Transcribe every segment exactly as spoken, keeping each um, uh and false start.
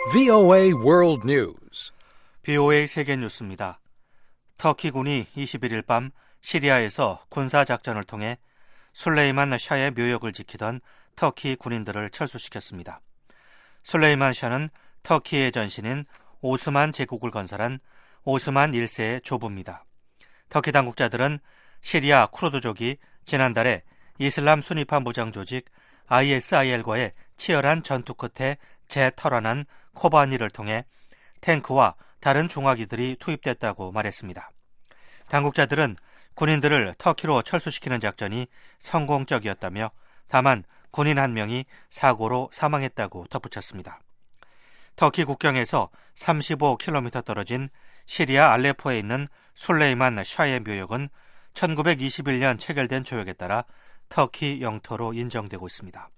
브이오에이 World News. 브이오에이 세계 뉴스입니다. 터키군이 이십일 일 밤 시리아에서 군사작전을 통해 술레이만 샤의 묘역을 지키던 터키 군인들을 철수시켰습니다. 술레이만 샤는 터키의 전신인 오스만 제국을 건설한 오스만 일 세의 조부입니다. 터키 당국자들은 시리아 쿠르드족이 지난달에 이슬람 순위파 무장 조직 아이에스아이엘과의 치열한 전투 끝에 재탈환한 코바니를 통해 탱크와 다른 중화기들이 투입됐다고 말했습니다. 당국자들은 군인들을 터키로 철수시키는 작전이 성공적이었다며 다만 군인 한 명이 사고로 사망했다고 덧붙였습니다. 터키 국경에서 삼십오 킬로미터 떨어진 시리아 알레포에 있는 술레이만 샤의 묘역은 천구백이십일 년 체결된 조약에 따라 터키 영토로 인정되고 있습니다.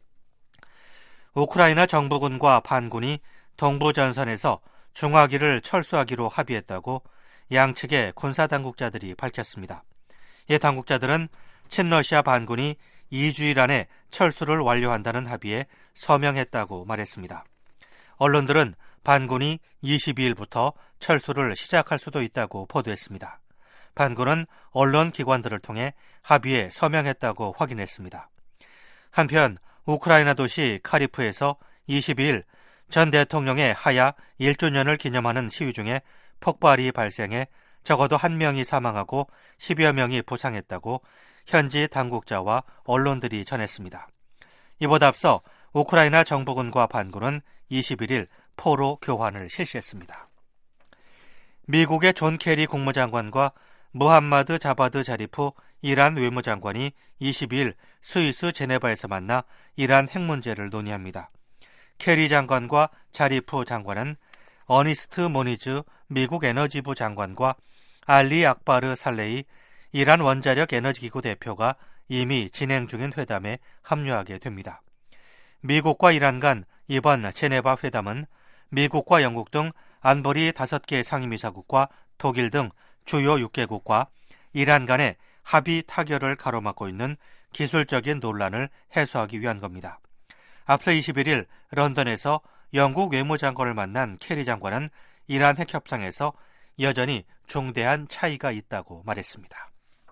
우크라이나 정부군과 반군이 동부전선에서 중화기를 철수하기로 합의했다고 양측의 군사당국자들이 밝혔습니다. 이 당국자들은 친러시아 반군이 이 주일 안에 철수를 완료한다는 합의에 서명했다고 말했습니다. 언론들은 반군이 이십이 일부터 철수를 시작할 수도 있다고 보도했습니다. 반군은 언론기관들을 통해 합의에 서명했다고 확인했습니다. 한편 우크라이나 도시 카리프에서 이십이 일 전 대통령의 하야 일 주년을 기념하는 시위 중에 폭발이 발생해 적어도 한 명이 사망하고 십여 명이 부상했다고 현지 당국자와 언론들이 전했습니다. 이보다 앞서 우크라이나 정부군과 반군은 이십일 일 포로 교환을 실시했습니다. 미국의 존 케리 국무장관과 무함마드 자바드 자리프 이란 외무장관이 이십이 일 스위스 제네바에서 만나 이란 핵 문제를 논의합니다. 케리 장관과 자리프 장관은 어니스트 모니즈 미국 에너지부 장관과 알리 악바르 살레이 이란 원자력 에너지기구 대표가 이미 진행 중인 회담에 합류하게 됩니다. 미국과 이란 간 이번 제네바 회담은 미국과 영국 등 안보리 다섯 개 상임이사국과 독일 등 주요 육 개국과 이란 간의 합의 타결을 가로막고 있는 기술적인 논란을 해소하기 위한 겁니다. 앞서 이십일 일 런던에서 영국 외무장관을 만난 케리 장관은 이란 핵 협상에서 여전히 중대한 차이가 있다고 말했습니다.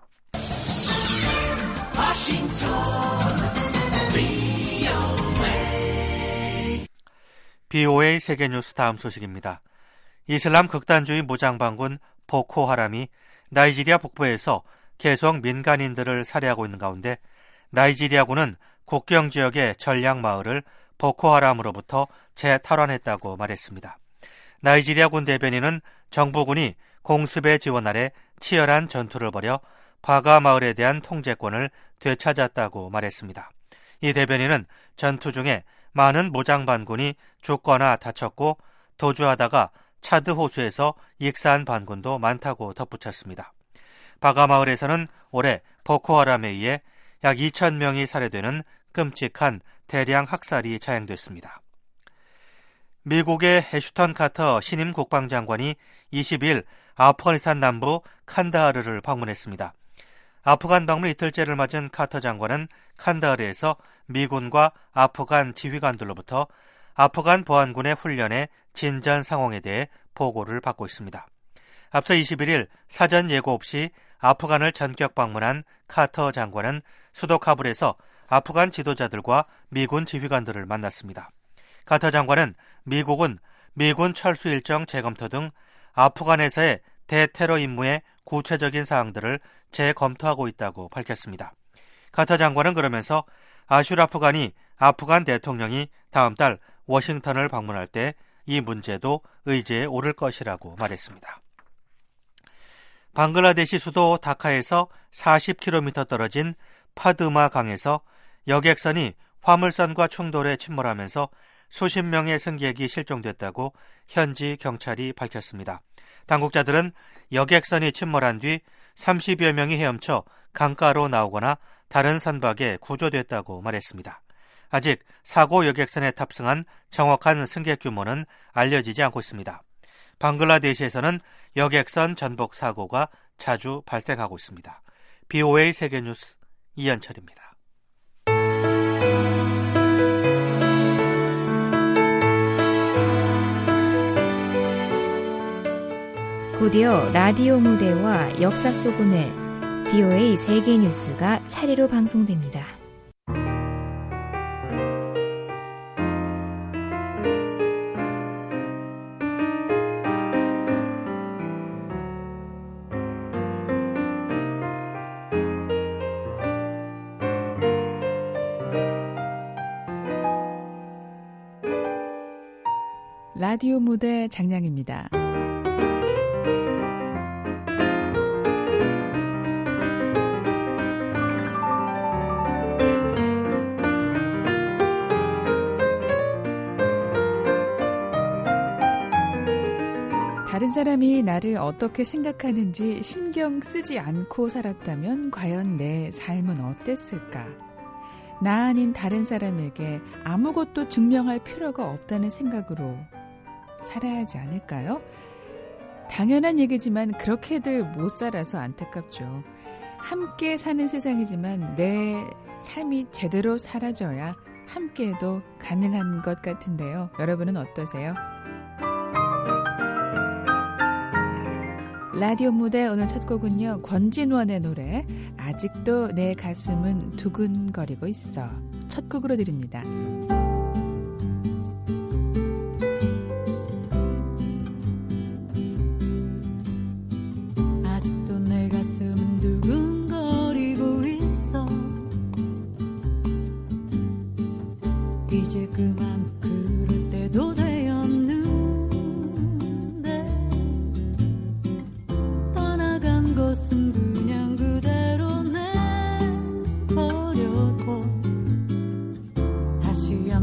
브이오에이 세계뉴스 다음 소식입니다. 이슬람 극단주의 무장반군 보코하람이 나이지리아 북부에서 계속 민간인들을 살해하고 있는 가운데 나이지리아군은 국경 지역의 전략 마을을 보코하람으로부터 재탈환했다고 말했습니다. 나이지리아군 대변인은 정부군이 공습의 지원 아래 치열한 전투를 벌여 바가 마을에 대한 통제권을 되찾았다고 말했습니다. 이 대변인은 전투 중에 많은 무장반군이 죽거나 다쳤고 도주하다가 차드 호수에서 익사한 반군도 많다고 덧붙였습니다. 바가 마을에서는 올해 보코하람에 의해 약 이천 명이 살해되는 끔찍한 대량 학살이 자행됐습니다. 미국의 애슈턴 카터 신임 국방장관이 이십이 일 아프가니스탄 남부 칸다하르를 방문했습니다. 아프간 방문 이틀째를 맞은 카터 장관은 칸다하르에서 미군과 아프간 지휘관들로부터 아프간 보안군의 훈련의 진전 상황에 대해 보고를 받고 있습니다. 앞서 이십일 일 사전 예고 없이 아프간을 전격 방문한 카터 장관은 수도 카불에서 아프간 지도자들과 미군 지휘관들을 만났습니다. 카터 장관은 미국은 미군 철수 일정 재검토 등 아프간에서의 대테러 임무의 구체적인 사항들을 재검토하고 있다고 밝혔습니다. 카터 장관은 그러면서 아슐 아프간이 아프간 대통령이 다음 달 워싱턴을 방문할 때 이 문제도 의제에 오를 것이라고 말했습니다. 방글라데시 수도 다카에서 사십 킬로미터 떨어진 파드마 강에서 여객선이 화물선과 충돌해 침몰하면서 수십 명의 승객이 실종됐다고 현지 경찰이 밝혔습니다. 당국자들은 여객선이 침몰한 뒤 삼십여 명이 헤엄쳐 강가로 나오거나 다른 선박에 구조됐다고 말했습니다. 아직 사고 여객선에 탑승한 정확한 승객 규모는 알려지지 않고 있습니다. 방글라데시에서는 여객선 전복 사고가 자주 발생하고 있습니다. 브이오에이 세계뉴스 이현철입니다. 곧이어 라디오 무대와 역사 속 오늘 브이오에이 세계 뉴스가 차례로 방송됩니다. 라디오 무대 장량입니다. 다른 사람이 나를 어떻게 생각하는지 신경 쓰지 않고 살았다면 과연 내 삶은 어땠을까? 나 아닌 다른 사람에게 아무것도 증명할 필요가 없다는 생각으로 살아야 하지 않을까요? 당연한 얘기지만 그렇게들 못 살아서 안타깝죠. 함께 사는 세상이지만 내 삶이 제대로 사라져야 함께해도 가능한 것 같은데요. 여러분은 어떠세요? 라디오 무대 오늘 첫 곡은요. 권진원의 노래 아직도 내 가슴은 두근거리고 있어. 첫 곡으로 드립니다. 아직도 내 가슴은 두근거리고 있어. 이제 그만 그럴 때도 되었는데 떠나간 것은 그냥 그대로 내버렸고 다시 한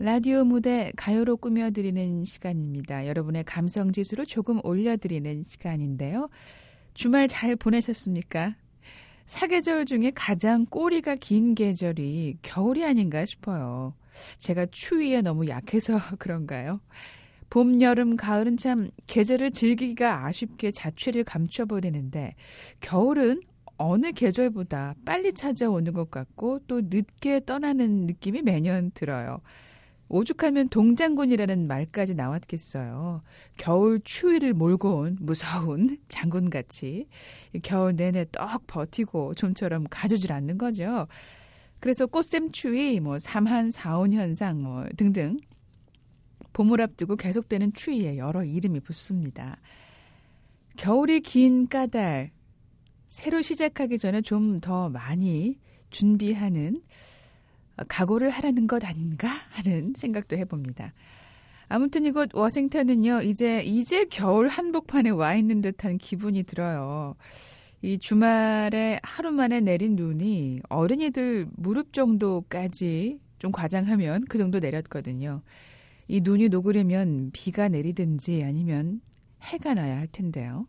라디오 무대 가요로 꾸며드리는 시간입니다. 여러분의 감성지수를 조금 올려드리는 시간인데요. 주말 잘 보내셨습니까? 사계절 중에 가장 꼬리가 긴 계절이 겨울이 아닌가 싶어요. 제가 추위에 너무 약해서 그런가요? 봄, 여름, 가을은 참 계절을 즐기기가 아쉽게 자취를 감춰버리는데 겨울은 어느 계절보다 빨리 찾아오는 것 같고 또 늦게 떠나는 느낌이 매년 들어요. 오죽하면 동장군이라는 말까지 나왔겠어요. 겨울 추위를 몰고 온 무서운 장군같이 겨울 내내 떡 버티고 좀처럼 가주질 않는 거죠. 그래서 꽃샘추위, 뭐 삼한, 사온 현상 뭐 등등 봄을 앞두고 계속되는 추위에 여러 이름이 붙습니다. 겨울이 긴 까닭, 새로 시작하기 전에 좀 더 많이 준비하는 각오를 하라는 것 아닌가 하는 생각도 해봅니다. 아무튼 이곳 워싱턴은요, 이제 이제 겨울 한복판에 와 있는 듯한 기분이 들어요. 이 주말에 하루 만에 내린 눈이 어린이들 무릎 정도까지 좀 과장하면 그 정도 내렸거든요. 이 눈이 녹으려면 비가 내리든지 아니면 해가 나야 할 텐데요.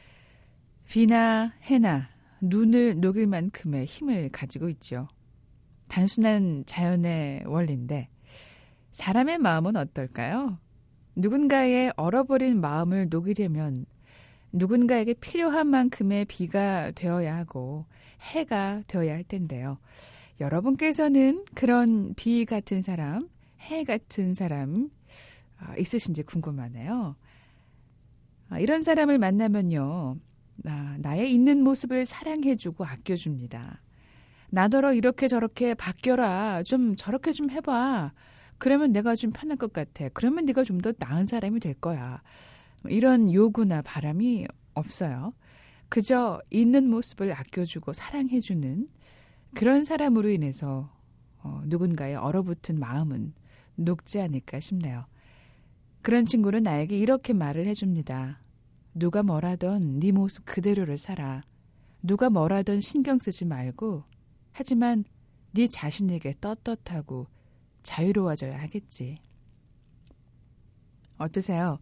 비나 해나 눈을 녹일 만큼의 힘을 가지고 있죠. 단순한 자연의 원리인데 사람의 마음은 어떨까요? 누군가의 얼어버린 마음을 녹이려면 누군가에게 필요한 만큼의 비가 되어야 하고 해가 되어야 할 텐데요. 여러분께서는 그런 비 같은 사람, 해 같은 사람 있으신지 궁금하네요. 이런 사람을 만나면요, 나, 나의 있는 모습을 사랑해주고 아껴줍니다. 나더러 이렇게 저렇게 바뀌어라, 좀 저렇게 좀 해봐. 그러면 내가 좀 편할 것 같아. 그러면 네가 좀 더 나은 사람이 될 거야. 이런 요구나 바람이 없어요. 그저 있는 모습을 아껴주고 사랑해주는 그런 사람으로 인해서 어, 누군가의 얼어붙은 마음은 녹지 않을까 싶네요. 그런 친구는 나에게 이렇게 말을 해줍니다. 누가 뭐라던 네 모습 그대로를 살아. 누가 뭐라던 신경 쓰지 말고 하지만 네 자신에게 떳떳하고 자유로워져야 하겠지. 어떠세요?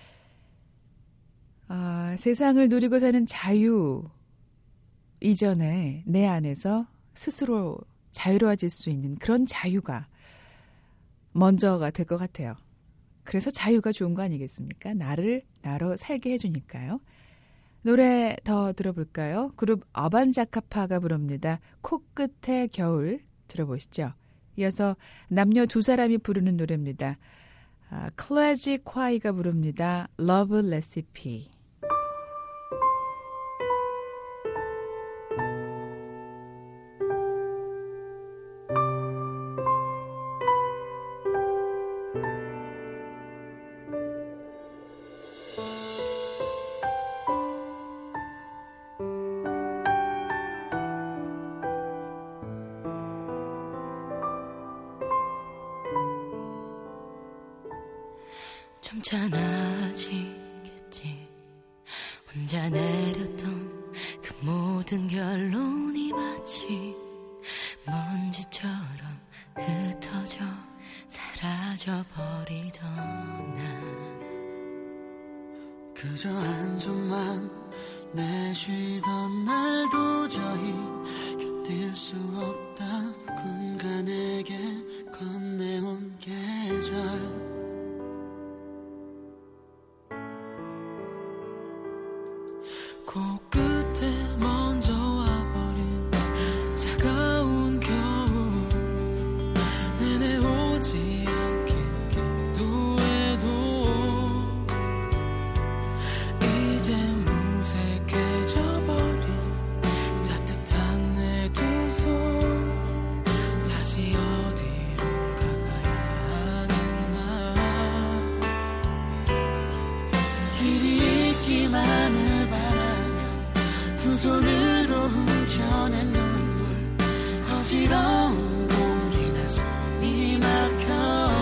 아, 세상을 누리고 사는 자유 이전에 내 안에서 스스로 자유로워질 수 있는 그런 자유가 먼저가 될 것 같아요. 그래서 자유가 좋은 거 아니겠습니까? 나를 나로 살게 해주니까요. 노래 더 들어볼까요? 그룹 어반자카파가 부릅니다. 코끝의 겨울 들어보시죠. 이어서 남녀 두 사람이 부르는 노래입니다. 아, 클래지 콰이가 부릅니다. Love Recipe. 좀 괜찮아지겠지. 혼자 내렸던 그 모든 결론이 마치 먼지처럼 흩어져 사라져버리던 날, 그저 한숨만 내쉬던 날 도저히 견딜 수 없다. 누군가 내게 건네온 계절, 코끝에 먼저 와버린 차가운 겨울, 내내 오지 않긴 기도해도 이제 무색해져버린 따뜻한 내 두 손, 다시 어디로 가야 하는 나, 길이 있기만을 바라며 두 손으로 훔쳐낸 눈물, 어지러운 공기나 숨이 막혀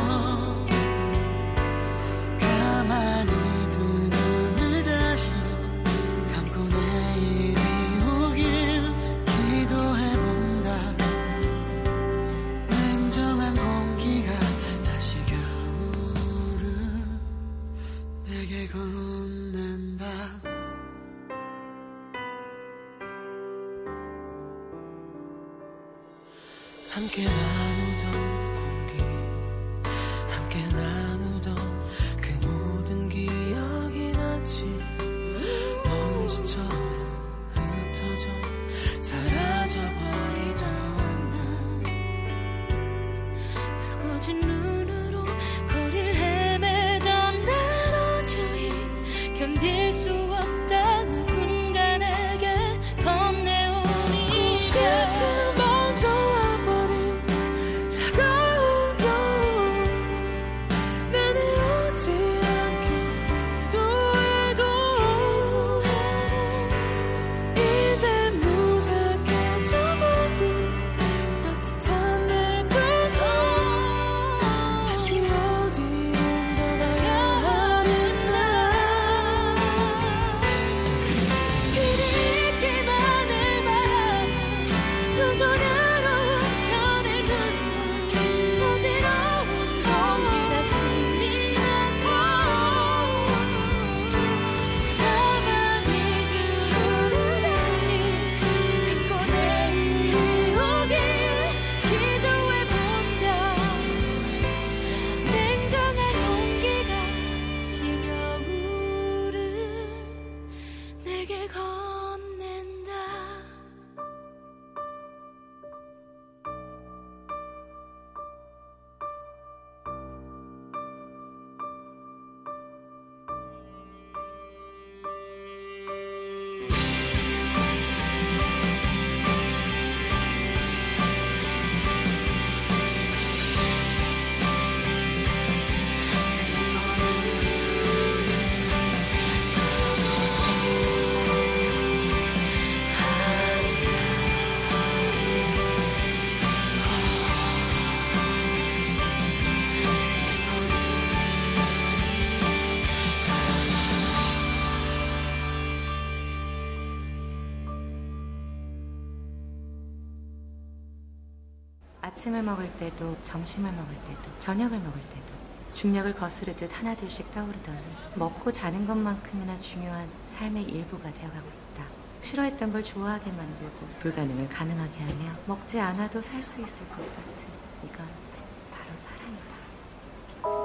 가만히 두 눈을 다시 감고 내일이 오길 기도해본다. 냉정한 공기가 다시 함께 나누던 공기 함께 나누던 그 모든 기억이 마치 먼 시처럼 흩어져 사라져버리던 날 꺼진 눈으로 거리를 헤매던 나 도저히 견딜 수 없다 누군가 내게 건네온 이별 먼저 와버린 차가운 겨울 내내 오지 않게 기도해도 이제 무색해져버린 따뜻한 내 두 손 다시 어디로 떠나야 하는 날 그리 있기만을 바라고 두 손으로 훔쳐낼 눈물 부질러온 공기가 숨이 막혀 가만히 두고는 다시 갖고 내일이 오길 기도해본다 냉정한 공기가 다시 겨울을 내게 건넨다 아침을 먹을 때도 점심을 먹을 때도 저녁을 먹을 때도 중력을 거스르듯 하나둘씩 떠오르더니 먹고 자는 것만큼이나 중요한 삶의 일부가 되어가고 있다. 싫어했던 걸 좋아하게 만들고 불가능을 가능하게 하며 먹지 않아도 살 수 있을 것 같은 이건 바로 사랑이다.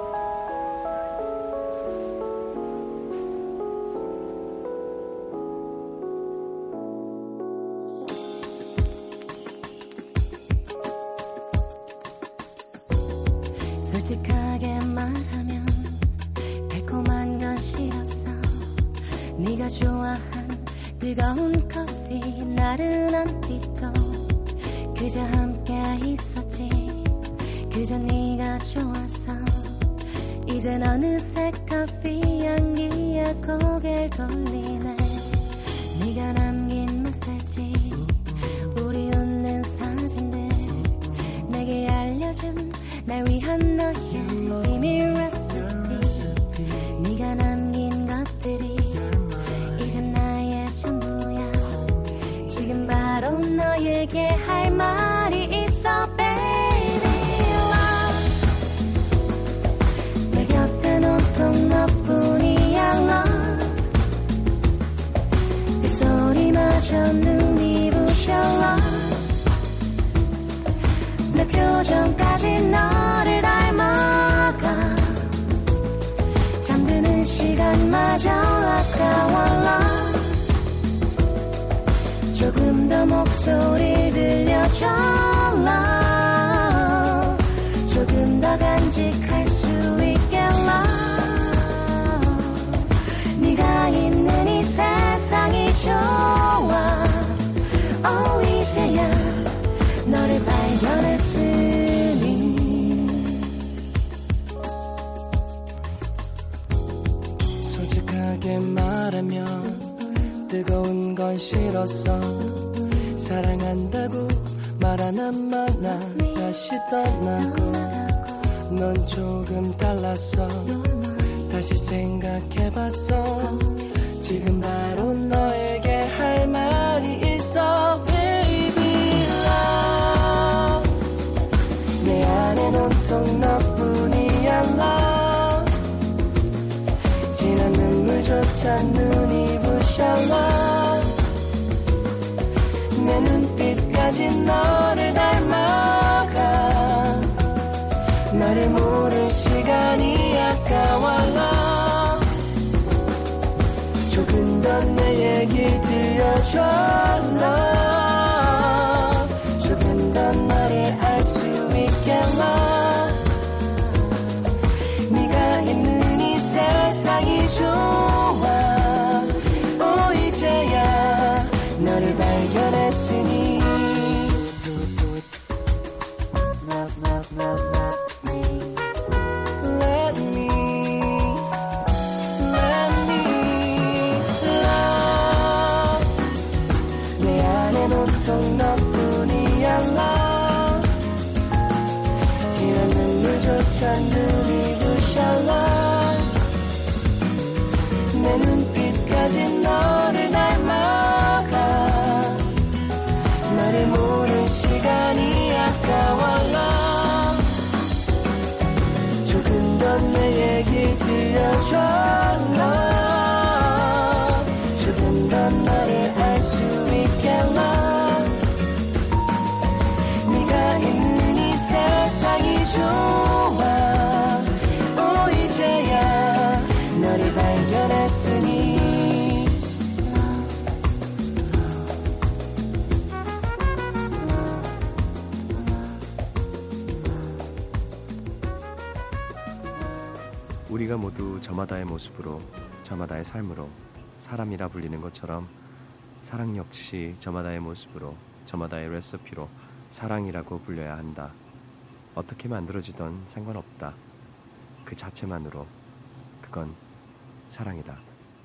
솔직하게 말하면 달콤한 건 싫었어 네가 좋아한 뜨거운 커피 나른한 빛도 그저 함께 있었지 그저 네가 좋아서 이젠 어느새 커피 향기에 고개를 돌리네 네가 남긴 메시지 우리 웃는 사진들 내게 알려준 날 위한 너의 비밀 레시피 네가 남긴 것들이 이젠 나의 전부야 지금 바로 너에게 할 말이 있어 baby love 내 곁엔 온통 너뿐이야 love 빗소리마저 눈이 부셔 love 내 표정까지 너를 닮아가 잠드는 시간마저 아까워 love 조금 더 목소리를 들려줘 love 조금 더 간직할 수 있게 love 네가 있는 이 세상이 좋아 oh 이제야 너를 발견했으니 솔직하게 말하면 뜨거운 건 싫었어 사랑한다고 말 안 하면 나 다시 떠나고 넌 조금 달랐어 다시 생각해봤어 지금 바로 너에게 할 말이 있어 baby love 내 안엔 온통 너뿐이야 love 진한 눈물조차 눈이 부셔 love 내 눈빛까지 너를 닮아 너를 발견했으니 Let me, let me love 내 안엔 온통 너뿐이야 love 지난 눈물조차 눈이 부셔 love 내 눈빛까지 너를 닮아가 너를 모른 시간이 아까워 love 조금 더 내 얘기 들려줘 love 조금 더 너를 알 수 있게 love 네가 있는 이 세상이 좋아 오 이제야 너를 발견했으니 우리가 모두 저마다의 모습으로 저마다의 삶으로 사람이라 불리는 것처럼 사랑 역시 저마다의 모습으로 저마다의 레시피로 사랑이라고 불려야 한다. 어떻게 만들어지던 상관없다. 그 자체만으로 그건 사랑이다.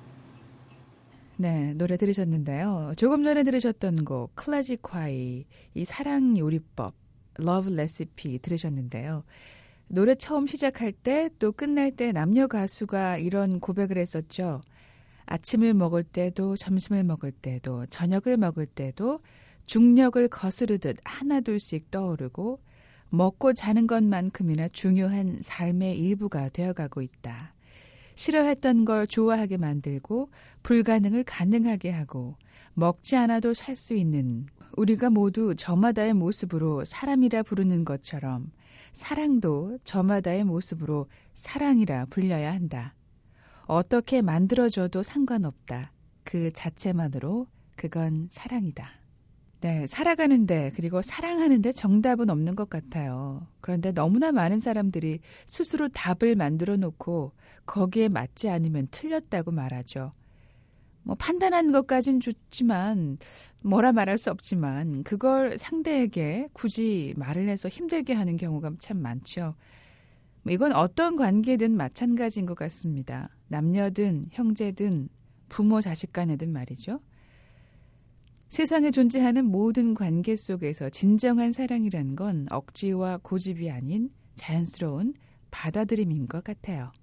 네, 노래 들으셨는데요. 조금 전에 들으셨던 곡 클래식화이 이 사랑 요리법 Love Recipe 들으셨는데요. 노래 처음 시작할 때 또 끝날 때 남녀 가수가 이런 고백을 했었죠. 아침을 먹을 때도 점심을 먹을 때도 저녁을 먹을 때도 중력을 거스르듯 하나둘씩 떠오르고 먹고 자는 것만큼이나 중요한 삶의 일부가 되어가고 있다. 싫어했던 걸 좋아하게 만들고 불가능을 가능하게 하고 먹지 않아도 살 수 있는 우리가 모두 저마다의 모습으로 사람이라 부르는 것처럼 사랑도 저마다의 모습으로 사랑이라 불려야 한다. 어떻게 만들어져도 상관없다. 그 자체만으로 그건 사랑이다. 네, 살아가는데 그리고 사랑하는데 정답은 없는 것 같아요. 그런데 너무나 많은 사람들이 스스로 답을 만들어 놓고 거기에 맞지 않으면 틀렸다고 말하죠. 뭐 판단한 것까진 좋지만 뭐라 말할 수 없지만 그걸 상대에게 굳이 말을 해서 힘들게 하는 경우가 참 많죠. 이건 어떤 관계든 마찬가지인 것 같습니다. 남녀든 형제든 부모 자식 간에든 말이죠. 세상에 존재하는 모든 관계 속에서 진정한 사랑이란 건 억지와 고집이 아닌 자연스러운 받아들임인 것 같아요.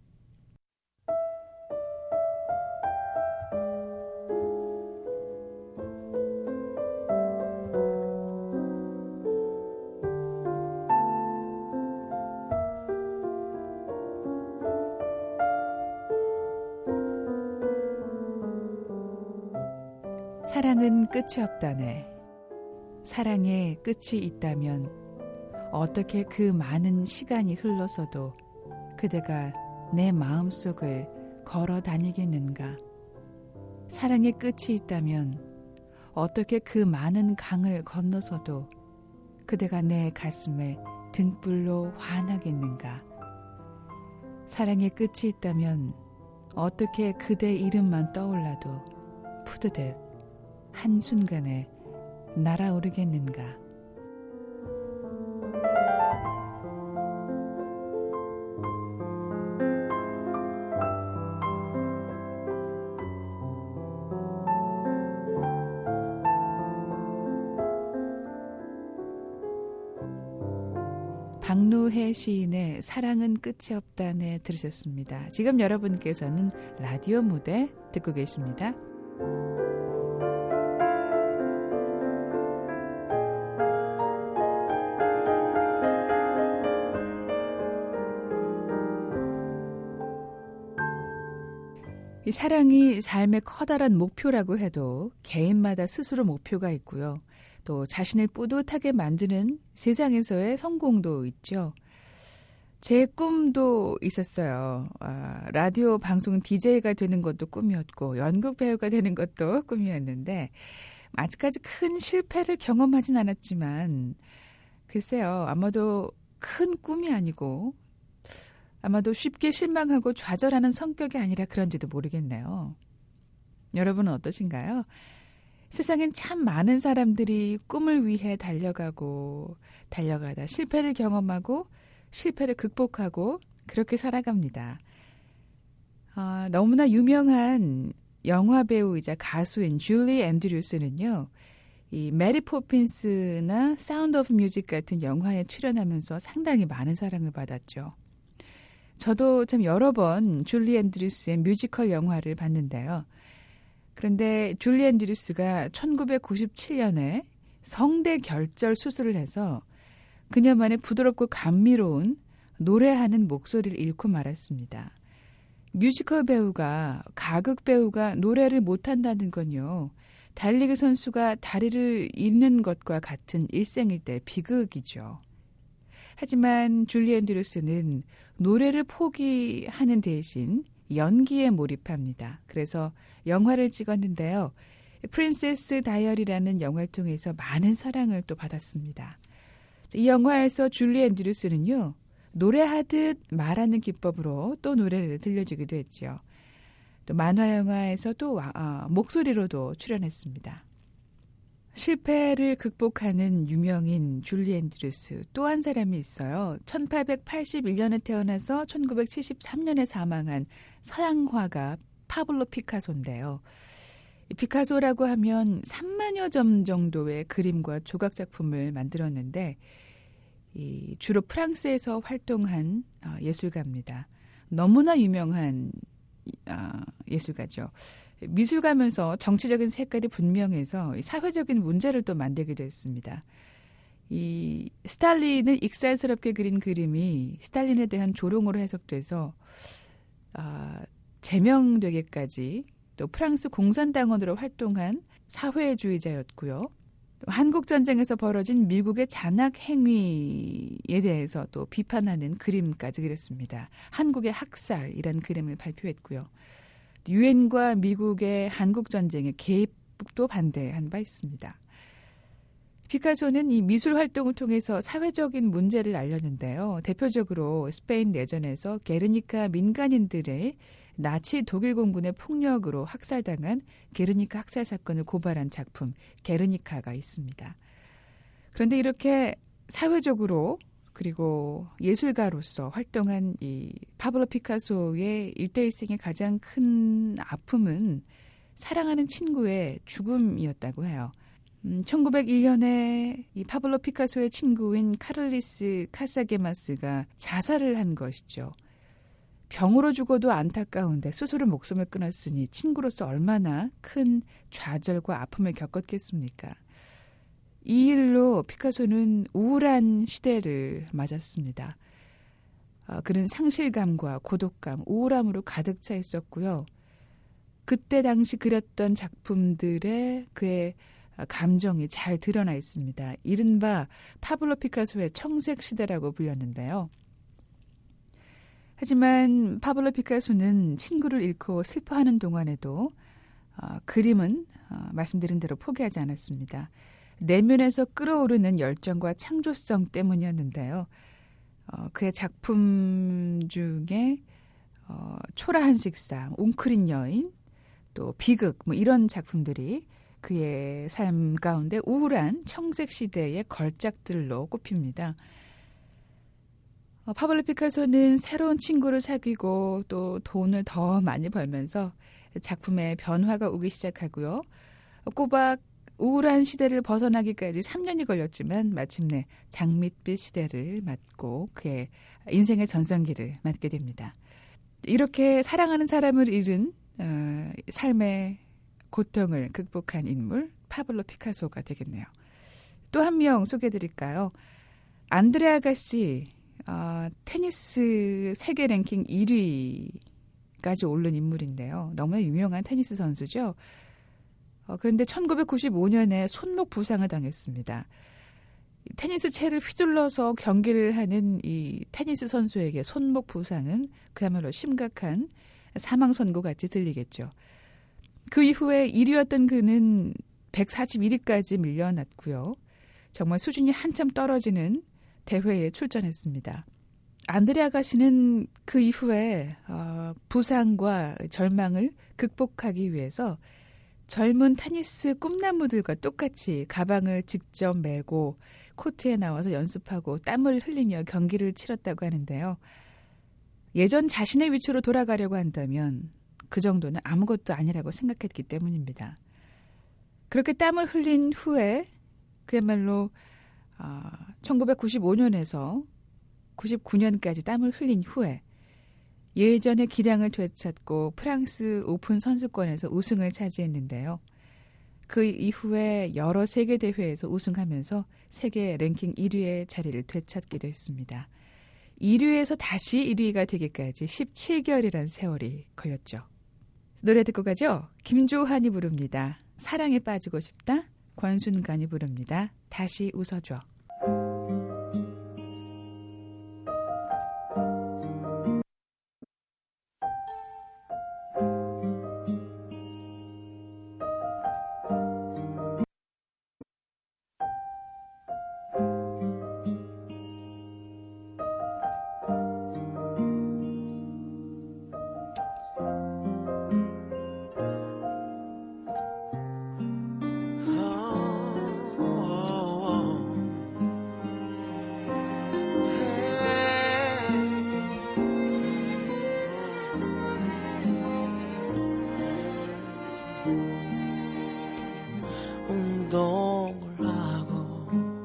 사랑은 끝이 없다네. 사랑에 끝이 있다면 어떻게 그 많은 시간이 흘러서도 그대가 내 마음속을 걸어 다니겠는가. 사랑에 끝이 있다면 어떻게 그 많은 강을 건너서도 그대가 내 가슴에 등불로 환하겠는가. 사랑에 끝이 있다면 어떻게 그대 이름만 떠올라도 푸드득 한순간에 날아오르겠는가. 박노해 시인의 사랑은 끝이 없다네 들으셨습니다. 지금 여러분께서는 라디오 무대 듣고 계십니다. 이 사랑이 삶의 커다란 목표라고 해도 개인마다 스스로 목표가 있고요. 또 자신을 뿌듯하게 만드는 세상에서의 성공도 있죠. 제 꿈도 있었어요. 아, 라디오 방송 디제이가 되는 것도 꿈이었고 연극 배우가 되는 것도 꿈이었는데 아직까지 큰 실패를 경험하진 않았지만 글쎄요. 아마도 큰 꿈이 아니고 아마도 쉽게 실망하고 좌절하는 성격이 아니라 그런지도 모르겠네요. 여러분은 어떠신가요? 세상엔 참 많은 사람들이 꿈을 위해 달려가고 달려가다 실패를 경험하고 실패를 극복하고 그렇게 살아갑니다. 어, 너무나 유명한 영화 배우이자 가수인 줄리 앤드류스는요. 이 메리 포핀스나 사운드 오브 뮤직 같은 영화에 출연하면서 상당히 많은 사랑을 받았죠. 저도 참 여러 번 줄리 앤드류스의 뮤지컬 영화를 봤는데요. 그런데 줄리 앤드류스가 천구백구십칠 년에 성대 결절 수술을 해서 그녀만의 부드럽고 감미로운 노래하는 목소리를 잃고 말았습니다. 뮤지컬 배우가 가극 배우가 노래를 못한다는 건요. 달리기 선수가 다리를 잃는 것과 같은 일생일 때 비극이죠. 하지만 줄리 앤드류스는 노래를 포기하는 대신 연기에 몰입합니다. 그래서 영화를 찍었는데요. 프린세스 다이어리라는 영화를 통해서 많은 사랑을 또 받았습니다. 이 영화에서 줄리 앤드류스는요. 노래하듯 말하는 기법으로 또 노래를 들려주기도 했죠. 또 만화 영화에서도 어, 목소리로도 출연했습니다. 실패를 극복하는 유명인 줄리 앤드류스 또 한 사람이 있어요. 천팔백팔십일 년에 태어나서 천구백칠십삼 년에 사망한 서양 화가 파블로 피카소인데요. 피카소라고 하면 삼만여 점 정도의 그림과 조각 작품을 만들었는데 이 주로 프랑스에서 활동한 어, 예술가입니다. 너무나 유명한 어, 예술가죠. 미술가면서 정치적인 색깔이 분명해서 사회적인 문제를 또 만들기도 했습니다. 이 스탈린을 익살스럽게 그린 그림이 스탈린에 대한 조롱으로 해석돼서 어, 제명되기까지 또 프랑스 공산당원으로 활동한 사회주의자였고요. 한국전쟁에서 벌어진 미국의 잔악 행위에 대해서 또 비판하는 그림까지 그렸습니다. 한국의 학살이라는 그림을 발표했고요. 유엔과 미국의 한국전쟁에 개입도 반대한 바 있습니다. 피카소는 이 미술 활동을 통해서 사회적인 문제를 알렸는데요. 대표적으로 스페인 내전에서 게르니카 민간인들의 나치 독일 공군의 폭력으로 학살당한 게르니카 학살 사건을 고발한 작품 게르니카가 있습니다. 그런데 이렇게 사회적으로 그리고 예술가로서 활동한 이 파블로 피카소의 일대일생의 가장 큰 아픔은 사랑하는 친구의 죽음이었다고 해요. 음, 천구백일 년에 이 파블로 피카소의 친구인 카를리스 카사게마스가 자살을 한 것이죠. 병으로 죽어도 안타까운데 스스로 목숨을 끊었으니 친구로서 얼마나 큰 좌절과 아픔을 겪었겠습니까? 이 일로 피카소는 우울한 시대를 맞았습니다. 어, 그는 상실감과 고독감, 우울함으로 가득 차 있었고요. 그때 당시 그렸던 작품들의 그의 감정이 잘 드러나 있습니다. 이른바 파블로 피카소의 청색 시대라고 불렸는데요. 하지만 파블로 피카소는 친구를 잃고 슬퍼하는 동안에도 어, 그림은 어, 말씀드린 대로 포기하지 않았습니다. 내면에서 끌어오르는 열정과 창조성 때문이었는데요. 어, 그의 작품 중에 어, 초라한 식사, 웅크린 여인, 또 비극 뭐 이런 작품들이 그의 삶 가운데 우울한 청색 시대의 걸작들로 꼽힙니다. 어, 파블로 피카소는 새로운 친구를 사귀고 또 돈을 더 많이 벌면서 작품에 변화가 오기 시작하고요. 꼬박 우울한 시대를 벗어나기까지 삼 년이 걸렸지만 마침내 장밋빛 시대를 맞고 그의 인생의 전성기를 맞게 됩니다. 이렇게 사랑하는 사람을 잃은 어, 삶의 고통을 극복한 인물 파블로 피카소가 되겠네요. 또 한 명 소개해드릴까요? 안드레 아가시 어, 테니스 세계 랭킹 일 위까지 오른 인물인데요. 너무나 유명한 테니스 선수죠. 어, 그런데 천구백구십오 년에 손목 부상을 당했습니다. 테니스 채를 휘둘러서 경기를 하는 이 테니스 선수에게 손목 부상은 그야말로 심각한 사망 선고 같이 들리겠죠. 그 이후에 일 위였던 그는 백사십일 위까지 밀려났고요. 정말 수준이 한참 떨어지는 대회에 출전했습니다. 안드레 아가시는 그 이후에 어, 부상과 절망을 극복하기 위해서 젊은 테니스 꿈나무들과 똑같이 가방을 직접 메고 코트에 나와서 연습하고 땀을 흘리며 경기를 치렀다고 하는데요. 예전 자신의 위치로 돌아가려고 한다면 그 정도는 아무것도 아니라고 생각했기 때문입니다. 그렇게 땀을 흘린 후에 그야말로 어, 천구백구십오 년에서 구십구 년까지 땀을 흘린 후에 예전의 기량을 되찾고 프랑스 오픈 선수권에서 우승을 차지했는데요. 그 이후에 여러 세계 대회에서 우승하면서 세계 랭킹 일 위의 자리를 되찾기도 했습니다. 일 위에서 다시 일 위가 되기까지 십칠 개월이란 세월이 걸렸죠. 노래 듣고 가죠. 김조한이 부릅니다. 사랑에 빠지고 싶다. 권순간이 부릅니다. 다시 웃어줘. 운동을 하고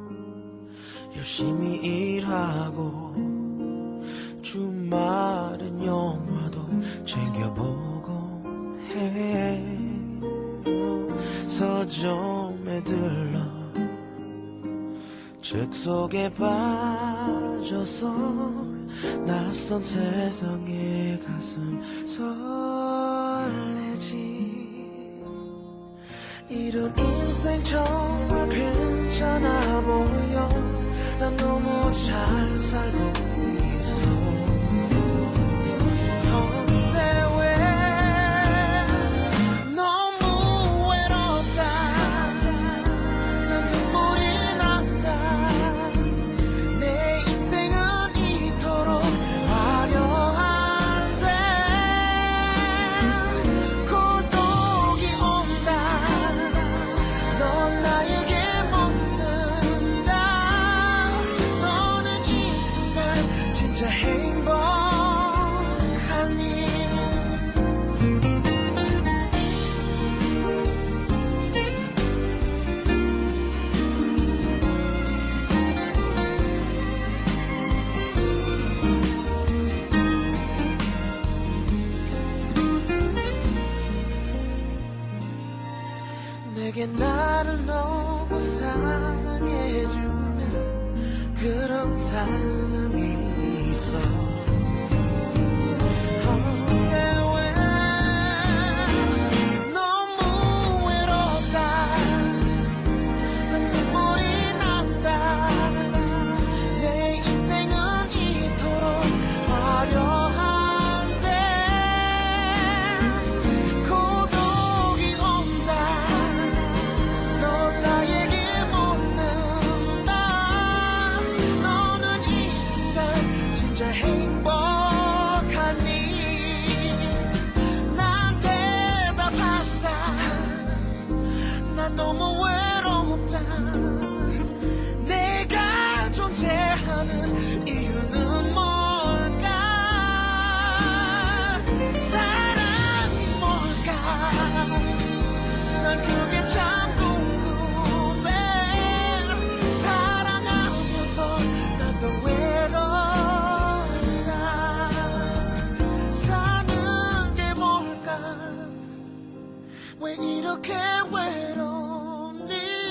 열심히 일하고 주말엔 영화도 챙겨보고 해. 서점에 들러 책 속에 빠져서 낯선 세상에 가슴 설레지. 이런 인생 정말 괜찮아 보여. 난 너무 잘 살고 있어. 근데 왜 너무 외롭다. 난 눈물이 난다. 내 인생은 이토록 화려한데 고독이 온다. 넌 나에게 묻는다. 너는 이 순간 진짜 행복하니. 내게 나를 너무 사랑해주는 그런 사람이 있어. 근데 왜 너무 외롭다. 난 눈물이 난다. 내 인생은 이토록 화려한데 고독이 온다. 넌 나에게 묻는다. 너는 이 순간 진짜 행복하니. 난 대답한다. 난 너무 외롭다. 내가 존재하는 이유는 뭘까? 사랑이 뭘까? 난 그게 참 궁금해. 사랑하면서 난 또 외롭다. 사는 게 뭘까? 왜 이렇게 외롭니?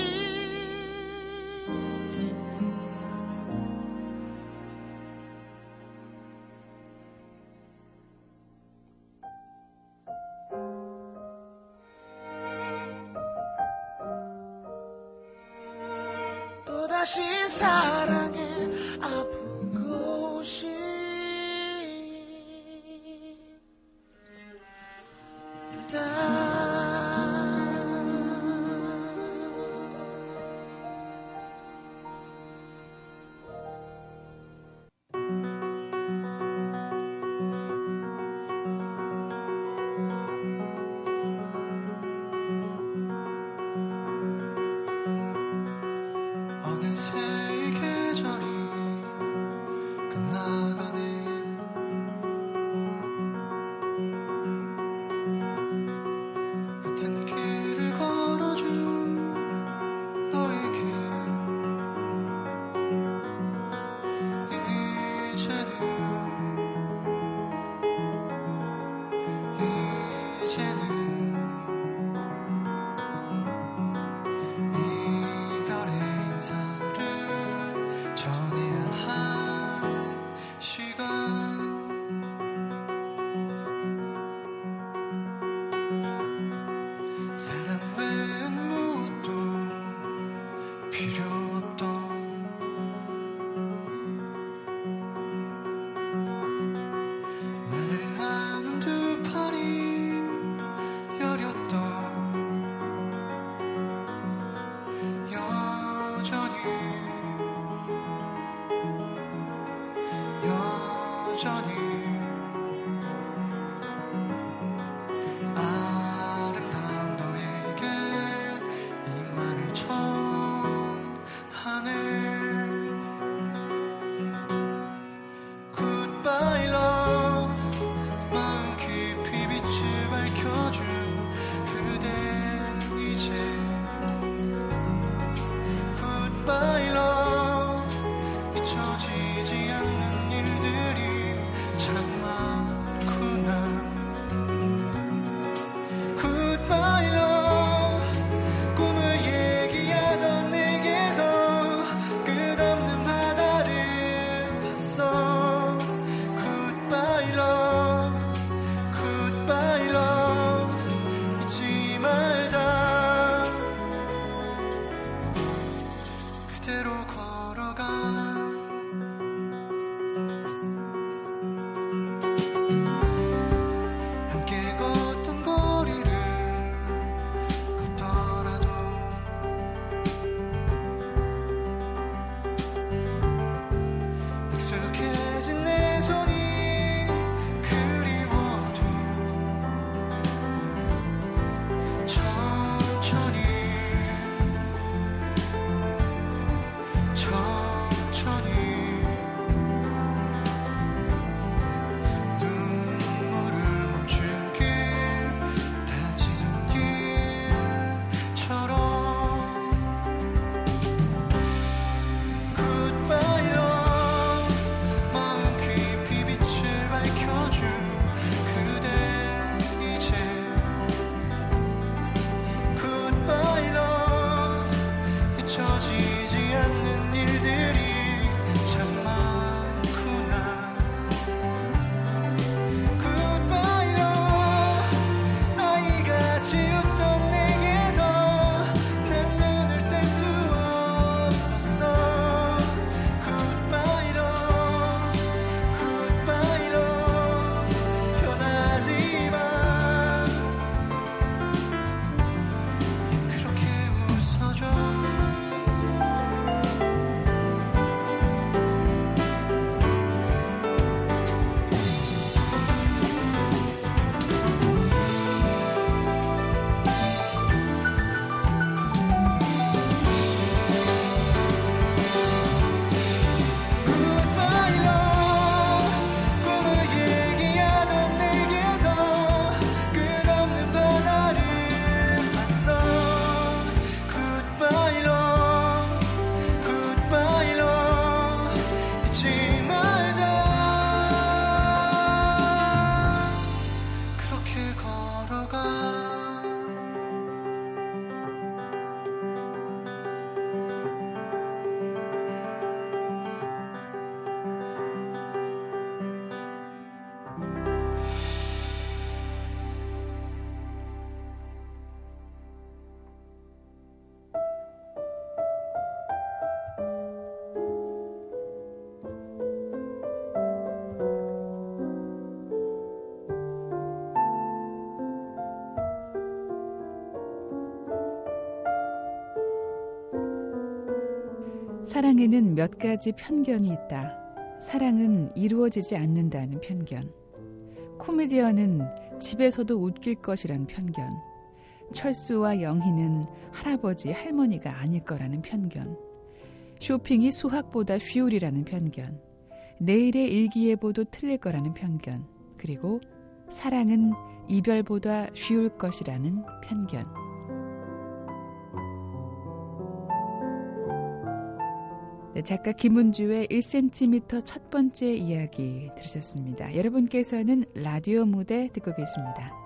또다시 사랑에 아픈 곳이 있다. 필요 없던 나를 아는 두 팔이 여렸던 여전히 여전히 아름다운 너에게 이 말을 전하네. Goodbye love, 마음 깊이 빛을 밝혀준 그대 이제 Goodbye love, 잊혀지지 않는 일들이 참 많구나. Goodbye love, 꿈을 얘기하던 내게서 끝없는 바다를 봤어. Goodbye love, Goodbye love, 잊지 말자. 그대로 걸어가. 함께 걷던 거리를 걷더라도 익숙해진 내 손이 그리워도 천천히 천천히 눈물을 멈추길 다지는 길처럼 Goodbye love, 마음 깊이 빛을 밝혀준 그대 이제 Goodbye love, 잊혀지지 않는 일들이 참 많구나. Goodbye love, 나이가 지었던 내게서 난 눈을 뗄 수 없었어. Goodbye love, Goodbye love, 변하지 마. 그렇게 웃어줘. Goodbye love, 꿈을 얘기하던 내게서 끝없는 바다를 봤어. Goodbye love, Goodbye love, 잊지 말자. 그렇게 걸어가. 사랑에는 몇 가지 편견이 있다. 사랑은 이루어지지 않는다는 편견. 코미디언은 집에서도 웃길 것이란 편견. 철수와 영희는 할아버지, 할머니가 아닐 거라는 편견. 쇼핑이 수학보다 쉬우리라는 편견. 내일의 일기예보도 틀릴 거라는 편견. 그리고 사랑은 이별보다 쉬울 것이라는 편견. 네, 작가 김은주의 일 센티미터 첫 번째 이야기 들으셨습니다. 여러분께서는 라디오 무대 듣고 계십니다.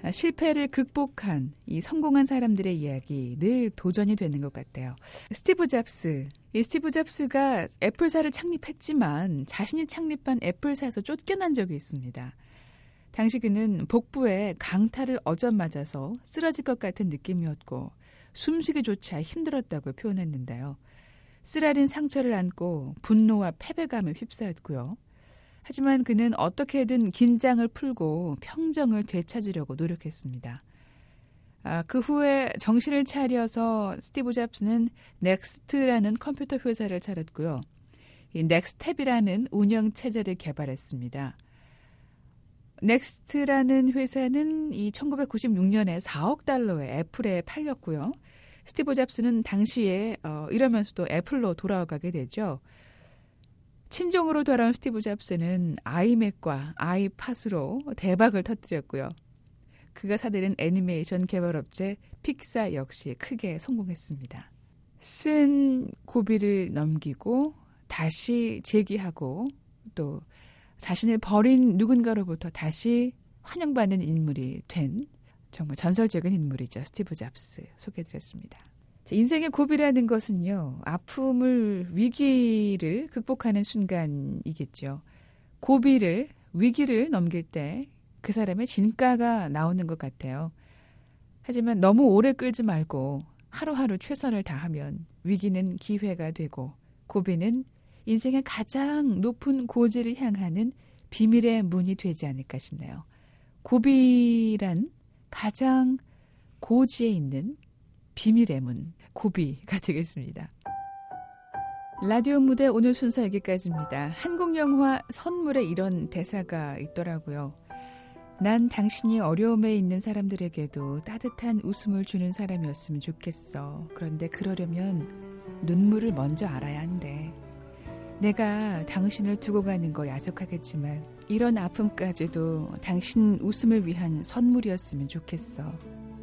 실패를 극복한 이 성공한 사람들의 이야기 늘 도전이 되는 것 같아요. 스티브 잡스. 이 스티브 잡스가 애플사를 창립했지만 자신이 창립한 애플사에서 쫓겨난 적이 있습니다. 당시 그는 복부에 강타를 얻어맞아서 쓰러질 것 같은 느낌이었고 숨쉬기조차 힘들었다고 표현했는데요. 쓰라린 상처를 안고 분노와 패배감에 휩싸였고요. 하지만 그는 어떻게든 긴장을 풀고 평정을 되찾으려고 노력했습니다. 아, 그 후에 정신을 차려서 스티브 잡스는 넥스트라는 컴퓨터 회사를 차렸고요. 이 넥스탭이라는 운영체제를 개발했습니다. 넥스트라는 회사는 이 천구백구십육 년에 사억 달러에 애플에 팔렸고요. 스티브 잡스는 당시에 어, 이러면서도 애플로 돌아가게 되죠. 친정으로 돌아온 스티브 잡스는 아이맥과 아이팟으로 대박을 터뜨렸고요. 그가 사들인 애니메이션 개발업체 픽사 역시 크게 성공했습니다. 쓴 고비를 넘기고 다시 재기하고 또 자신을 버린 누군가로부터 다시 환영받는 인물이 된 정말 전설적인 인물이죠. 스티브 잡스 소개해드렸습니다. 인생의 고비라는 것은요. 아픔을 위기를 극복하는 순간이겠죠. 고비를 위기를 넘길 때 그 사람의 진가가 나오는 것 같아요. 하지만 너무 오래 끌지 말고 하루하루 최선을 다하면 위기는 기회가 되고 고비는 인생의 가장 높은 고지를 향하는 비밀의 문이 되지 않을까 싶네요. 고비란 가장 고지에 있는 비밀의 문, 고비가 되겠습니다. 라디오 무대 오늘 순서 여기까지입니다. 한국 영화 선물에 이런 대사가 있더라고요. 난 당신이 어려움에 있는 사람들에게도 따뜻한 웃음을 주는 사람이었으면 좋겠어. 그런데 그러려면 눈물을 먼저 알아야 한대. 내가 당신을 두고 가는 거 야속하겠지만 이런 아픔까지도 당신 웃음을 위한 선물이었으면 좋겠어.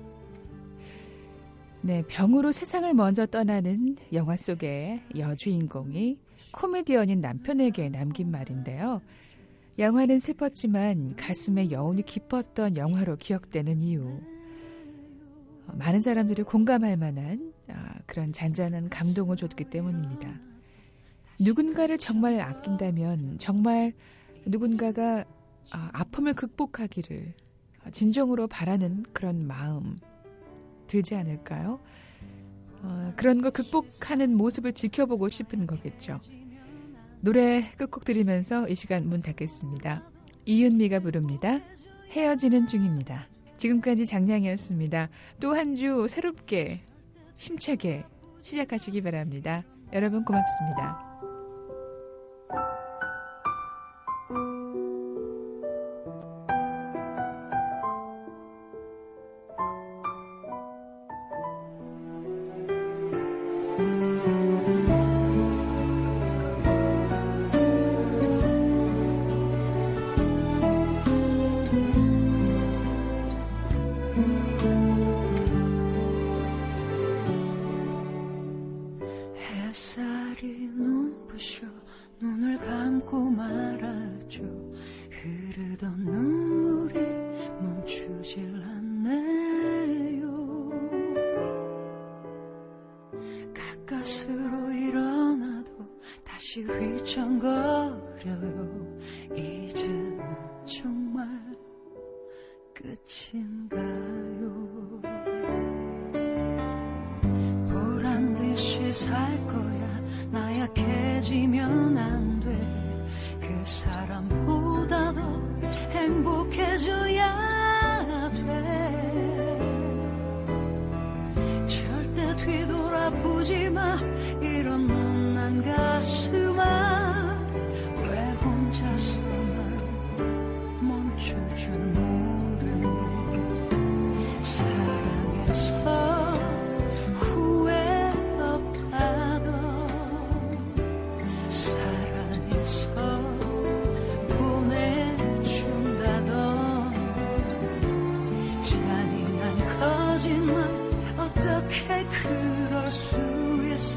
네, 병으로 세상을 먼저 떠나는 영화 속의 여주인공이 코미디언인 남편에게 남긴 말인데요. 영화는 슬펐지만 가슴에 여운이 깊었던 영화로 기억되는 이유. 많은 사람들이 공감할 만한 그런 잔잔한 감동을 줬기 때문입니다. 누군가를 정말 아낀다면 정말 누군가가 아픔을 극복하기를 진정으로 바라는 그런 마음 들지 않을까요? 어, 그런 걸 극복하는 모습을 지켜보고 싶은 거겠죠. 노래 끝곡 들으면서 이 시간 문 닫겠습니다. 이은미가 부릅니다. 헤어지는 중입니다. 지금까지 장량이었습니다. 또 한 주 새롭게 힘차게 시작하시기 바랍니다. 여러분 고맙습니다. 햇살이 눈부셔 눈을 감고 말았죠. 흐르던 눈물이 멈추질 않네요. 가까스로 일어나도 다시 휘청거려요. 이제는 정말 끝인가요? 보란 듯이 살 거야. 나약해지면 안 돼. 그 사람보다 더 행복해져야 돼. 절대 뒤돌아보지 마. 이런 못난 가슴아. 왜 혼자서만 멈출 줄 모르니. 사랑해서 후회 없다던 사랑해서 보내준다던 잔인한 거짓말 어떻게 그럴 수 있어.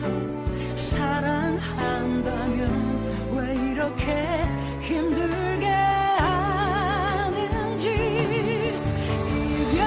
사랑한다면 왜 이렇게 힘들게 하는지. 이별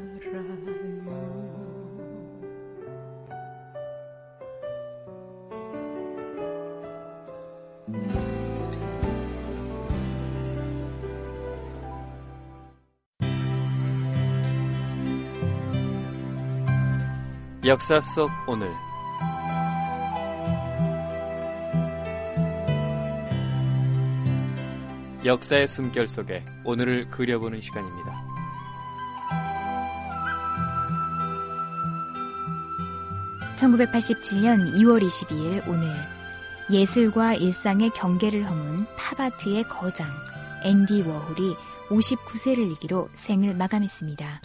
역사 속 오늘. 역사의 숨결 속에 오늘을 그려보는 시간입니다. 천구백팔십칠년 이월 이십이일 오늘 예술과 일상의 경계를 허문 팝아트의 거장 앤디 워홀이 오십구세를 일기로 생을 마감했습니다.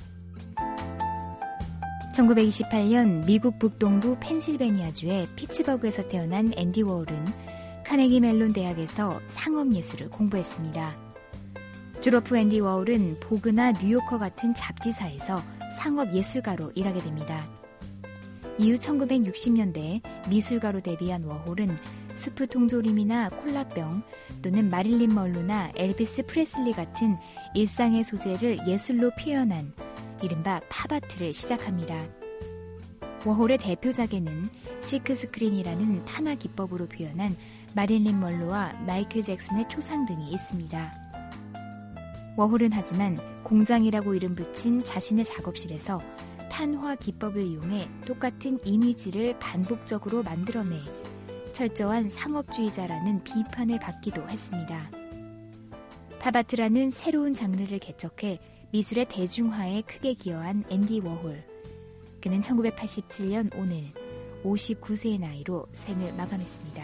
천구백이십팔년 미국 북동부 펜실베니아주의 피츠버그에서 태어난 앤디 워홀은 카네기 멜론 대학에서 상업예술을 공부했습니다. 졸업 후 앤디 워홀은 보그나 뉴요커 같은 잡지사에서 상업예술가로 일하게 됩니다. 이후 천구백육십년대에 미술가로 데뷔한 워홀은 수프 통조림이나 콜라병 또는 마릴린 먼로나 엘비스 프레슬리 같은 일상의 소재를 예술로 표현한 이른바 팝아트를 시작합니다. 워홀의 대표작에는 시크스크린이라는 탄화 기법으로 표현한 마릴린 먼로와 마이클 잭슨의 초상 등이 있습니다. 워홀은 하지만 공장이라고 이름 붙인 자신의 작업실에서 탄화 기법을 이용해 똑같은 이미지를 반복적으로 만들어내 철저한 상업주의자라는 비판을 받기도 했습니다. 팝아트라는 새로운 장르를 개척해 미술의 대중화에 크게 기여한 앤디 워홀. 그는 천구백팔십칠년 오늘 오십구세의 나이로 생을 마감했습니다.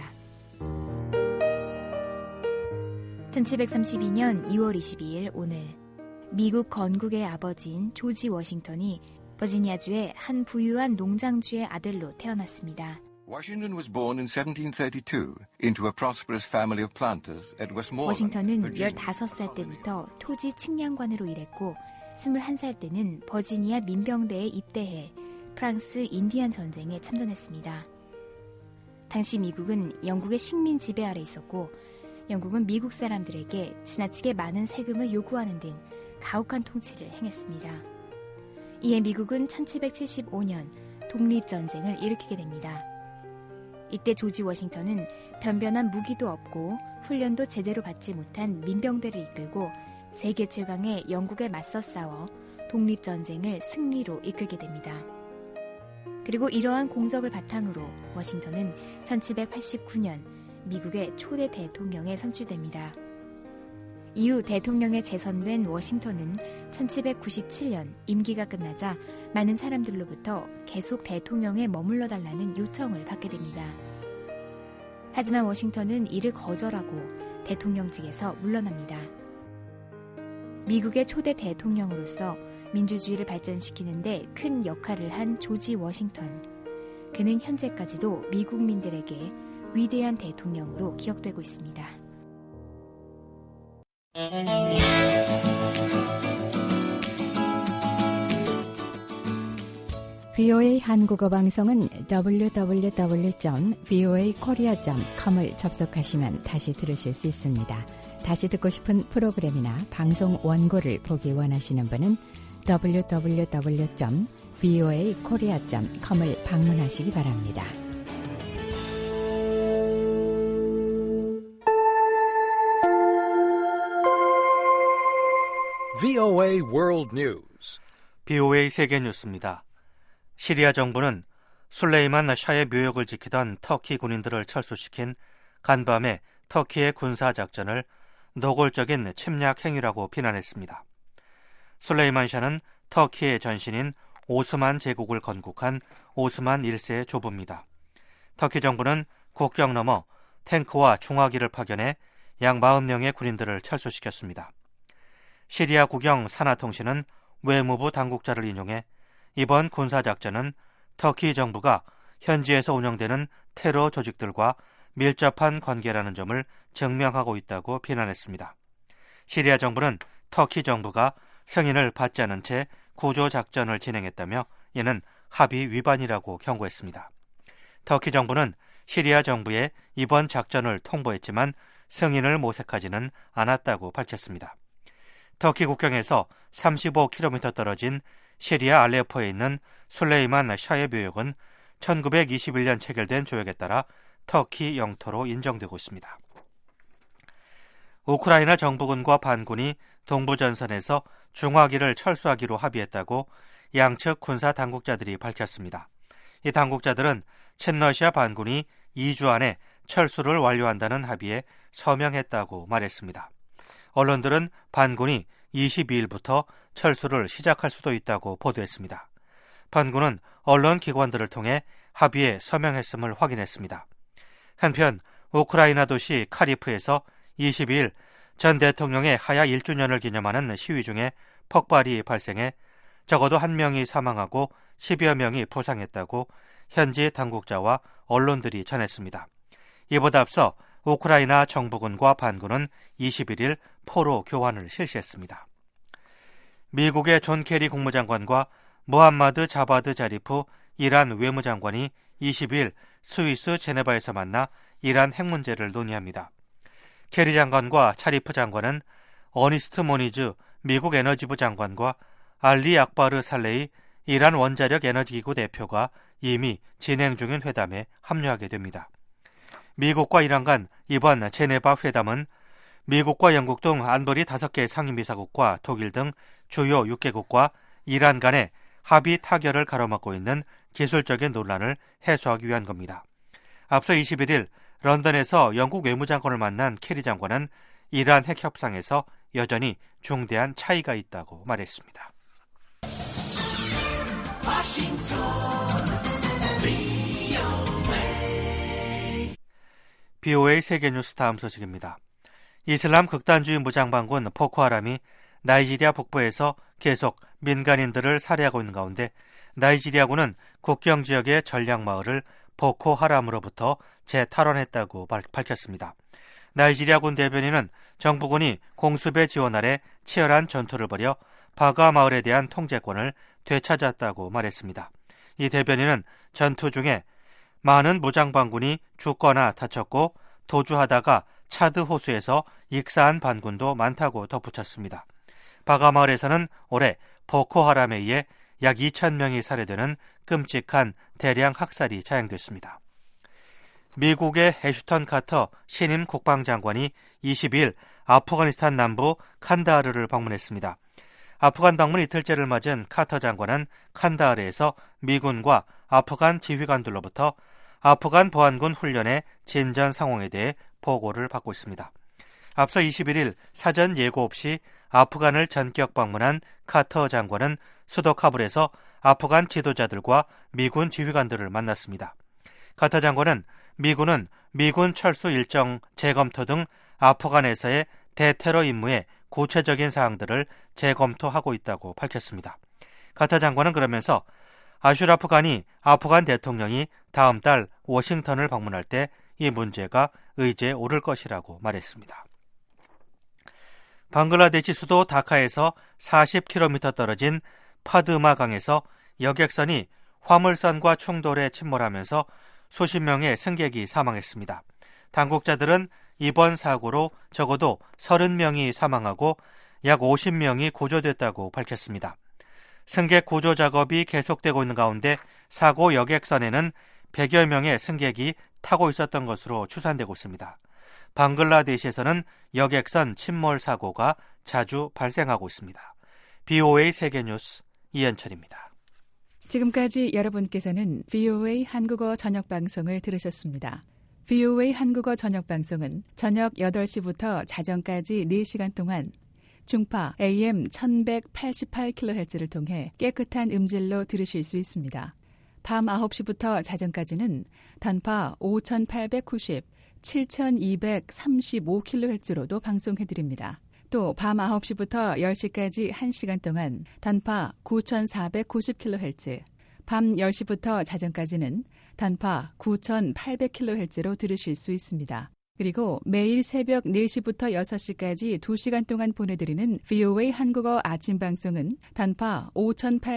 천칠백삼십이년 이월 이십이일 오늘 미국 건국의 아버지인 조지 워싱턴이 버지니아주의 한 부유한 농장주의 아들로 태어났습니다. Washington was born in seventeen thirty-two into a prosperous family of planters at Westmoreland. 워싱턴은 열다섯 살 때부터 토지 측량관으로 일했고 스물한 살 때는 버지니아 민병대에 입대해 프랑스 인디안 전쟁에 참전했습니다. 당시 미국은 영국의 식민 지배 아래 있었고 영국은 미국 사람들에게 지나치게 많은 세금을 요구하는 등 가혹한 통치를 행했습니다. 이에 미국은 천칠백칠십오년 독립전쟁을 일으키게 됩니다. 이때 조지 워싱턴은 변변한 무기도 없고 훈련도 제대로 받지 못한 민병대를 이끌고 세계 최강의 영국에 맞서 싸워 독립전쟁을 승리로 이끌게 됩니다. 그리고 이러한 공적을 바탕으로 워싱턴은 천칠백팔십구년 미국의 초대 대통령에 선출됩니다. 이후 대통령에 재선된 워싱턴은 천칠백구십칠년 임기가 끝나자 많은 사람들로부터 계속 대통령에 머물러 달라는 요청을 받게 됩니다. 하지만 워싱턴은 이를 거절하고 대통령직에서 물러납니다. 미국의 초대 대통령으로서 민주주의를 발전시키는데 큰 역할을 한 조지 워싱턴. 그는 현재까지도 미국민들에게 위대한 대통령으로 기억되고 있습니다. 브이오에이 한국어 방송은 더블유 더블유 더블유 점 브이오에이 코리아 점 컴을 접속하시면 다시 들으실 수 있습니다. 다시 듣고 싶은 프로그램이나 방송 원고를 보기 원하시는 분은 더블유 더블유 더블유 점 브이오에이 코리아 점 컴을 방문하시기 바랍니다. 브이오에이 World News. 브이오에이 세계 뉴스입니다. 시리아 정부는 술레이만 샤의 묘역을 지키던 터키 군인들을 철수시킨 간밤의 터키의 군사작전을 노골적인 침략 행위라고 비난했습니다. 술레이만 샤는 터키의 전신인 오스만 제국을 건국한 오스만 일세의 조부입니다. 터키 정부는 국경 너머 탱크와 중화기를 파견해 약 사십 명의 군인들을 철수시켰습니다. 시리아 국영 사나통신은 외무부 당국자를 인용해 이번 군사작전은 터키 정부가 현지에서 운영되는 테러 조직들과 밀접한 관계라는 점을 증명하고 있다고 비난했습니다. 시리아 정부는 터키 정부가 승인을 받지 않은 채 구조작전을 진행했다며 이는 합의 위반이라고 경고했습니다. 터키 정부는 시리아 정부에 이번 작전을 통보했지만 승인을 모색하지는 않았다고 밝혔습니다. 터키 국경에서 삼십오 킬로미터 떨어진 시리아 알레포에 있는 술레이만 샤의 묘역은 천구백이십일 년 체결된 조약에 따라 터키 영토로 인정되고 있습니다. 우크라이나 정부군과 반군이 동부전선에서 중화기를 철수하기로 합의했다고 양측 군사 당국자들이 밝혔습니다. 이 당국자들은 친러시아 반군이 이 주 안에 철수를 완료한다는 합의에 서명했다고 말했습니다. 언론들은 반군이 이십이 일부터 철수를 시작할 수도 있다고 보도했습니다. 반군은 언론 기관들을 통해 합의에 서명했음을 확인했습니다. 한편 우크라이나 도시 카리프에서 이십이 일 전 대통령의 하야 일 주년을 기념하는 시위 중에 폭발이 발생해 적어도 한 명이 사망하고 십여 명이 부상했다고 현지 당국자와 언론들이 전했습니다. 이보다 앞서 우크라이나 정부군과 반군은 이십일 일 포로 교환을 실시했습니다. 미국의 존 케리 국무장관과 무함마드 자바드 자리프 이란 외무장관이 이십이 일 스위스 제네바에서 만나 이란 핵 문제를 논의합니다. 케리 장관과 차리프 장관은 어니스트 모니즈 미국 에너지부 장관과 알리 악바르 살레이 이란 원자력 에너지기구 대표가 이미 진행 중인 회담에 합류하게 됩니다. 미국과 이란 간 이번 제네바 회담은 미국과 영국 등 안보리 다섯 개 상임이사국과 독일 등 주요 육 개국과 이란 간의 합의 타결을 가로막고 있는 기술적인 논란을 해소하기 위한 겁니다. 앞서 이십일 일 런던에서 영국 외무장관을 만난 케리 장관은 이란 핵 협상에서 여전히 중대한 차이가 있다고 말했습니다. 비오에이 세계뉴스 다음 소식입니다. 이슬람 극단주의 무장반군 보코하람이 나이지리아 북부에서 계속 민간인들을 살해하고 있는 가운데 나이지리아군은 국경 지역의 전략마을을 보코하람으로부터 재탈환했다고 밝혔습니다. 나이지리아군 대변인은 정부군이 공수배 지원 아래 치열한 전투를 벌여 바가 마을에 대한 통제권을 되찾았다고 말했습니다. 이 대변인은 전투 중에 많은 무장반군이 죽거나 다쳤고 도주하다가 차드 호수에서 익사한 반군도 많다고 덧붙였습니다. 바가 마을에서는 올해 보코하람에 의해 약 이천 명이 살해되는 끔찍한 대량 학살이 자행됐습니다. 미국의 애슈턴 카터 신임 국방장관이 이십이 일 아프가니스탄 남부 칸다하르를 방문했습니다. 아프간 방문 이틀째를 맞은 카터 장관은 칸다하르에서 미군과 아프간 지휘관들로부터 아프간 보안군 훈련의 진전 상황에 대해 보고를 받고 있습니다. 앞서 이십일 일 사전 예고 없이 아프간을 전격 방문한 카터 장관은 수도 카불에서 아프간 지도자들과 미군 지휘관들을 만났습니다. 카터 장관은 미군은 미군 철수 일정 재검토 등 아프간에서의 대테러 임무의 구체적인 사항들을 재검토하고 있다고 밝혔습니다. 카터 장관은 그러면서 아슈라프 가니 아프간 대통령이 다음 달 워싱턴을 방문할 때 이 문제가 의제에 오를 것이라고 말했습니다. 방글라데시 수도 다카에서 사십 킬로미터 떨어진 파드마 강에서 여객선이 화물선과 충돌해 침몰하면서 수십 명의 승객이 사망했습니다. 당국자들은 이번 사고로 적어도 서른 명이 사망하고 약 오십 명이 구조됐다고 밝혔습니다. 승객 구조 작업이 계속되고 있는 가운데 사고 여객선에는 백여 명의 승객이 타고 있었던 것으로 추산되고 있습니다. 방글라데시에서는 여객선 침몰 사고가 자주 발생하고 있습니다. 비오에이 세계뉴스 이현철입니다. 지금까지 여러분께서는 비오에이 한국어 저녁방송을 들으셨습니다. 비오에이 한국어 저녁방송은 저녁 여덟 시부터 자정까지 네 시간 동안 중파 에이엠 천백팔십팔 킬로헤르츠를 통해 깨끗한 음질로 들으실 수 있습니다. 밤 아홉 시부터 자정까지는 단파 오천팔백구십, 칠천이백삼십오 킬로헤르츠로도 방송해드립니다. 또 밤 아홉 시부터 열 시까지 한 시간 동안 단파 구천사백구십 킬로헤르츠, 밤 열 시부터 자정까지는 단파 구천팔백 킬로헤르츠로 들으실 수 있습니다. 그리고 매일 새벽 네 시부터 여섯 시까지 두 시간 동안 보내드리는 비오에이 한국어 아침 방송은 단파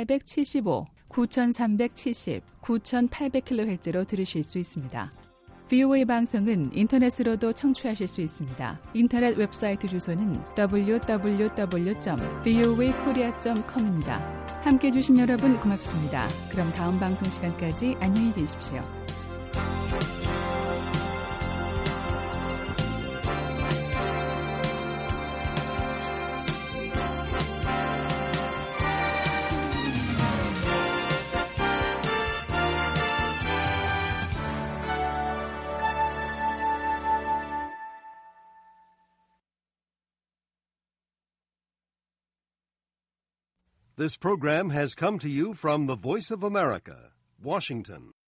오천팔백칠십오, 구천삼백칠십, 구천팔백 킬로헤르츠로 들으실 수 있습니다. 비오에이 방송은 인터넷으로도 청취하실 수 있습니다. 인터넷 웹사이트 주소는 더블유 더블유 더블유 점 브이오에이 코리아 점 컴입니다. 함께해 주신 여러분 고맙습니다. 그럼 다음 방송 시간까지 안녕히 계십시오. This program has come to you from the Voice of America, Washington.